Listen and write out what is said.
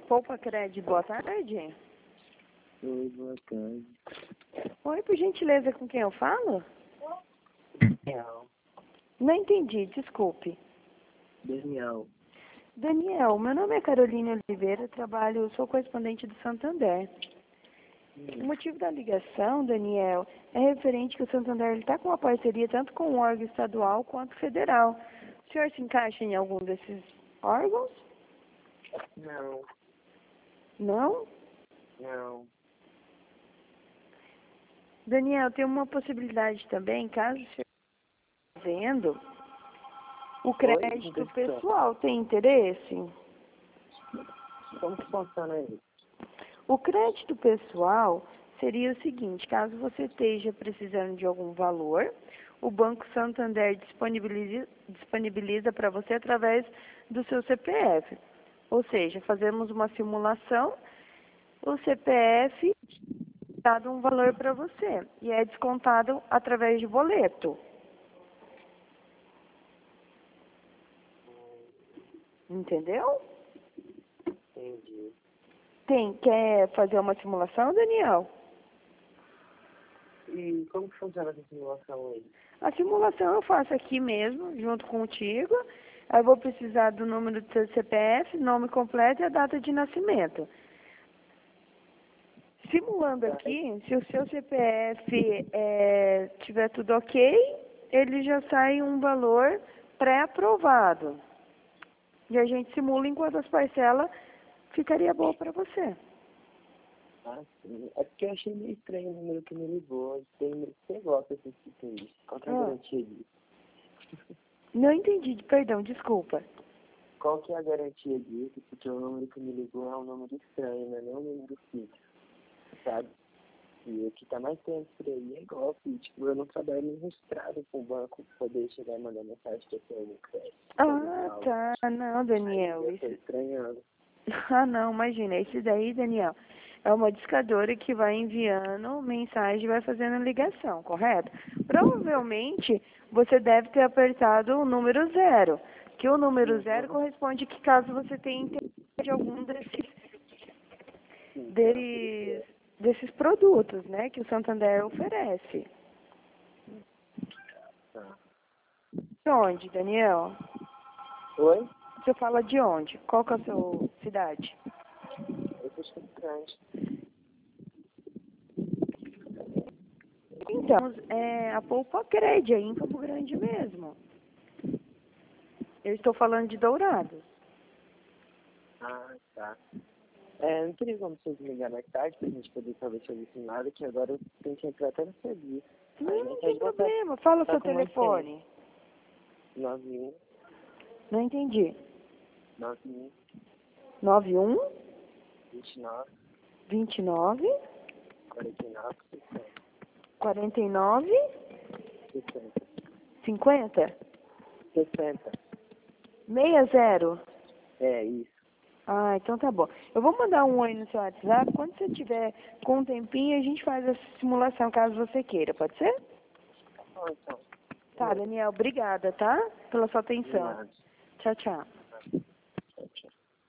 Poupa Cred, boa tarde. Oi, boa tarde. Oi, por gentileza, com quem eu falo? Daniel. Não entendi, desculpe. Daniel. Daniel, meu nome é Carolina Oliveira, sou correspondente do Santander. O motivo da ligação, Daniel, é referente que o Santander está com uma parceria tanto com o órgão estadual quanto federal. O senhor se encaixa em algum desses órgãos? Não. Não? Não. Daniel, tem uma possibilidade também, caso o senhor esteja vendo, o crédito pessoal tem interesse? Como que funciona isso? O crédito pessoal seria o seguinte, caso você esteja precisando de algum valor, o Banco Santander disponibiliza para você através do seu CPF. Ou seja, fazemos uma simulação, o CPF dado um valor para você e é descontado através de boleto. Entendeu? Entendi. Quer fazer uma simulação, Daniel? E como que funciona essa simulação aí? A simulação eu faço aqui mesmo, junto contigo. Eu vou precisar do número do seu CPF, nome completo e a data de nascimento. Simulando aqui, se o seu CPF tiver tudo ok, ele já sai um valor pré-aprovado. E a gente simula enquanto as parcelas ficaria boa para você. Ah, sim. É porque eu achei meio estranho o número que me ligou. Tem número que você gosta desse tipo aí. Qual que é a garantia disso? Não entendi, perdão, desculpa. Qual que é a garantia disso? Porque o número que me ligou é um número estranho, não é nem um número fixo, sabe? E o que tá mais tempo por aí é golpe. Tipo, eu não trabalho registrado com o banco pra poder chegar e mandar mensagem que eu tenho no crédito. Ah, tá. Não, Daniel. Aí eu tô estranhando. Ah, não, imagina. Esse daí, Daniel, é uma discadora que vai enviando mensagem e vai fazendo ligação, correto? Provavelmente, você deve ter apertado o número 0, que o número 0 corresponde que caso você tenha interesse de algum desses produtos, né, que o Santander oferece. Tá. De onde, Daniel? Oi? Você fala de onde? Qual que é a sua cidade? Eu tô escutando. Então, a Poupa Cred aí em Campo Grande mesmo. Eu estou falando de Dourados. Ah, tá. Não teria como vocês me ligar mais tarde pra gente poder talvez fazer nada, que agora eu tenho que entrar até no serviço. Não tem problema. Fala o seu telefone. 91. Não entendi. 91. 91 29. 29 49. 49 60. 50 60. 60. É, isso. Ah, então tá bom. Eu vou mandar um oi no seu WhatsApp. Quando você tiver com um tempinho, a gente faz a simulação, caso você queira. Pode ser? Tá bom, então. Tá, Daniel. Obrigada, tá? Pela sua atenção. Obrigado. Tchau, tchau.